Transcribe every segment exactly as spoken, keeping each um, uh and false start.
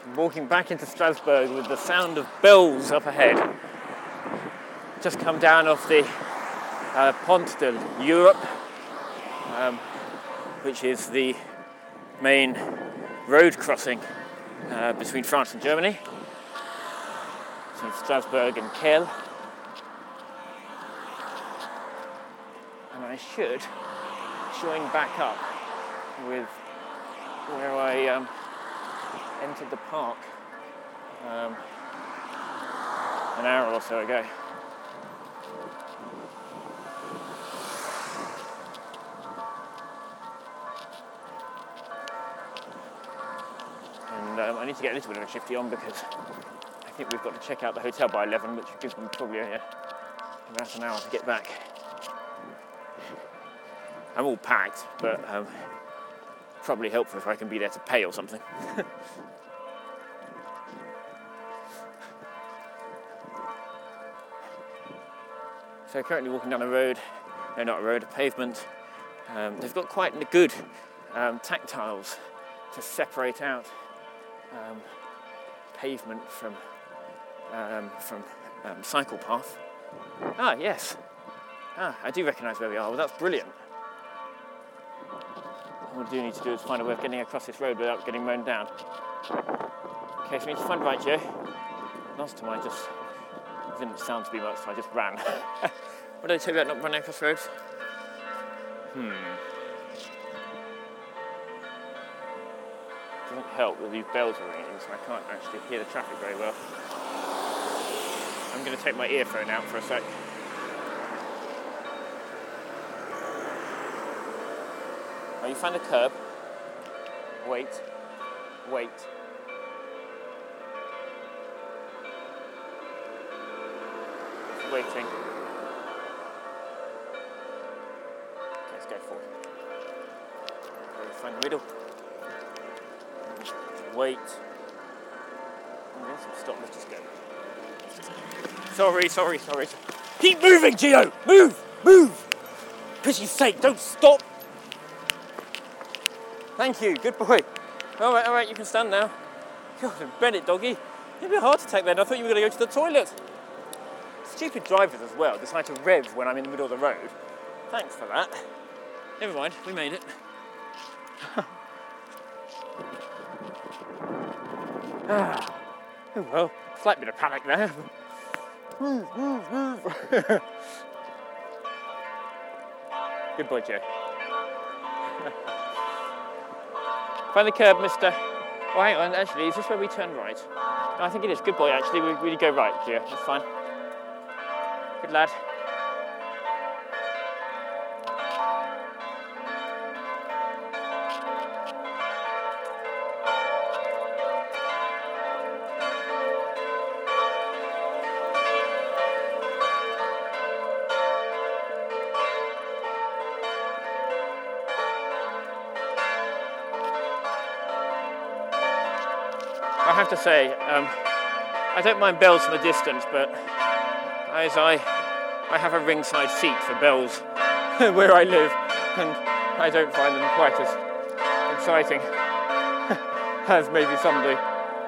I'm walking back into Strasbourg with the sound of bells up ahead. Just come down off the uh, Pont de l'Europe, um, which is the main road crossing uh, between France and Germany, between Strasbourg and Kehl. And I should join back up with where I um, entered the park um, an hour or so ago. And um, I need to get a little bit of a shifty on because I think we've got to check out the hotel by eleven, which gives me probably uh, about an hour to get back. I'm all packed, but um, probably helpful if I can be there to pay or something. So currently walking down a road, no not a road, a pavement. Um, they've got quite good um, tactiles to separate out um, pavement from um, from um, cycle path. Ah, yes. Ah, I do recognise where we are. Well, that's brilliant. All I do need to do is find a way of getting across this road without getting mown down. Okay, so we need to find right, Joe. Last time I just didn't sound to be much, so I just ran. What did I tell you about not running across roads? Hmm. Doesn't help that these bells are ringing, so I can't actually hear the traffic very well. I'm going to take my earphone out for a sec. Now you find a curb. Wait. Wait. Just waiting. Let's go forward. Okay, find the middle. Wait. Okay, so stop, let's just go. Sorry, sorry, sorry. Keep moving, Gio! Move! Move! For pity's sake, don't stop! Thank you, good boy. All right, all right, you can stand now. God, Bennett, doggy. It'd be hard to take then. I thought you were going to go to the toilet. Stupid drivers as well decide to rev when I'm in the middle of the road. Thanks for that. Never mind, we made it. ah. Oh well, slight bit of panic there. Move, move, move. Good boy, Joe. Find the curb, mister. Oh, hang on, actually, is this where we turn right? No, I think it is. Good boy, actually. We really go right, Gio. That's fine. Good lad. I have to say, um, I don't mind bells from a distance, but as I, I have a ringside seat for bells where I live, and I don't find them quite as exciting as maybe some do.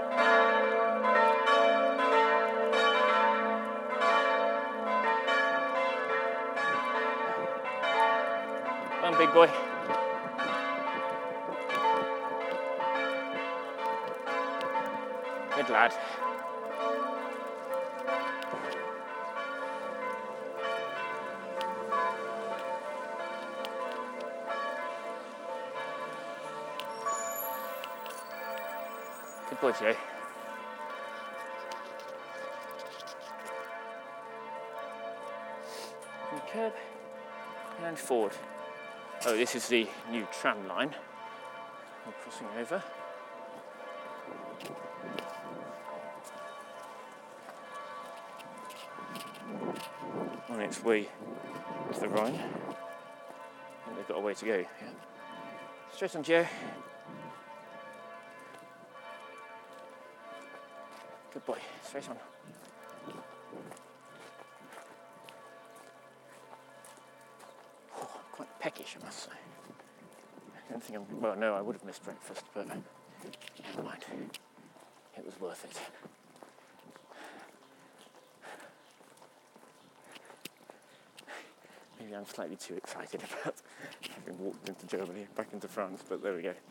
Come on, big boy. Good lad. Good boy, Joe. And curb and forward. Oh, this is the new tram line. We're crossing over. On its way to the Rhine. I think they've got a way to go, yeah. Straight on, Joe. Good boy, straight on. Oh, I'm quite peckish, I must say. I don't think I'm, well, no, I would have missed breakfast, but never mind. it was worth it. Maybe I'm slightly too excited about having walked into Germany, back into France, but there we go.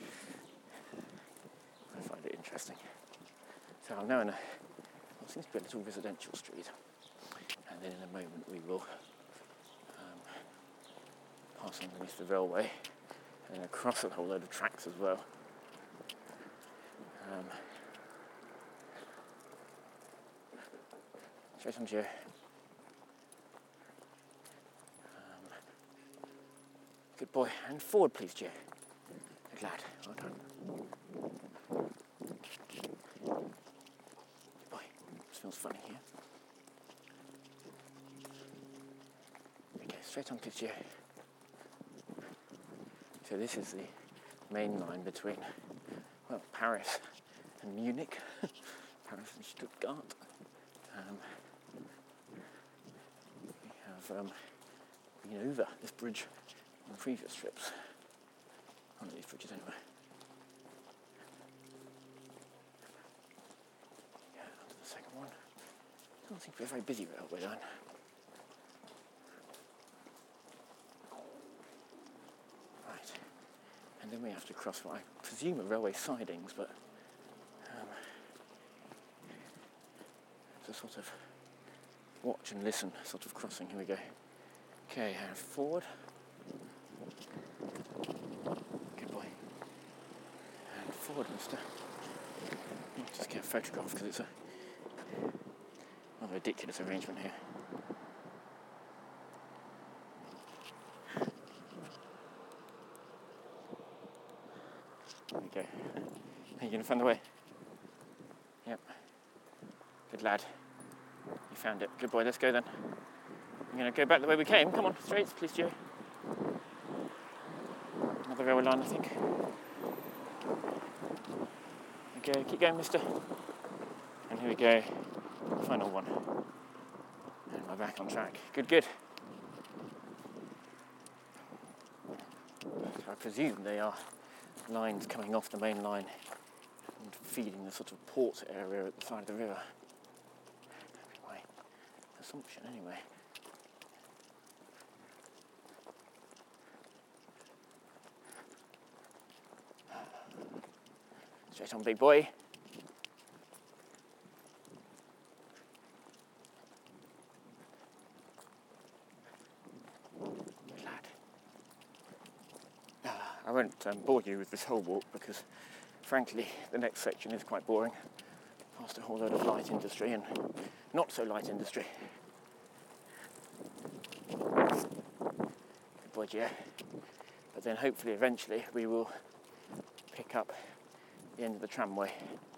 I find it interesting. So I'm now in a, what seems to be a little residential street, and then in a moment we will um, pass underneath the railway and then across a whole load of tracks as well. Um, straight on, Joe. Um, good boy. And forward, please, Joe. Good lad. Well done. Good boy. This feels funny here. Okay, straight on, please, Joe. So this is the main line between, well, Paris and Munich, Paris and Stuttgart. Um, we have um, been over this bridge on previous trips. One of these bridges anyway. Yeah, onto the second one. Doesn't seem to be a very busy railway line. Right. And then we have to cross what I presume are railway sidings, but um, it's a sort of watch and listen sort of crossing. Here we go. Okay, and forward. Good boy. And forward, mister. I'll just get a photograph because it's a rather ridiculous arrangement here. There we go. Are you going to find the way? Yep. Good lad. You found it. Good boy, let's go then. I'm going to go back the way we came. Come on, straight, please, Joe. Another railway line, I think. Okay, keep going, mister. And here we go. Final one. And we're back on track. Good, good. So I presume they are lines coming off the main line and feeding the sort of port area at the side of the river. That's my assumption, anyway. Straight on, big boy. Good lad. Uh, I won't um, bore you with this whole walk because, frankly, the next section is quite boring. Past a whole load of light industry and not so light industry. Good boy, Joe. But then hopefully eventually we will pick up the end of the tramway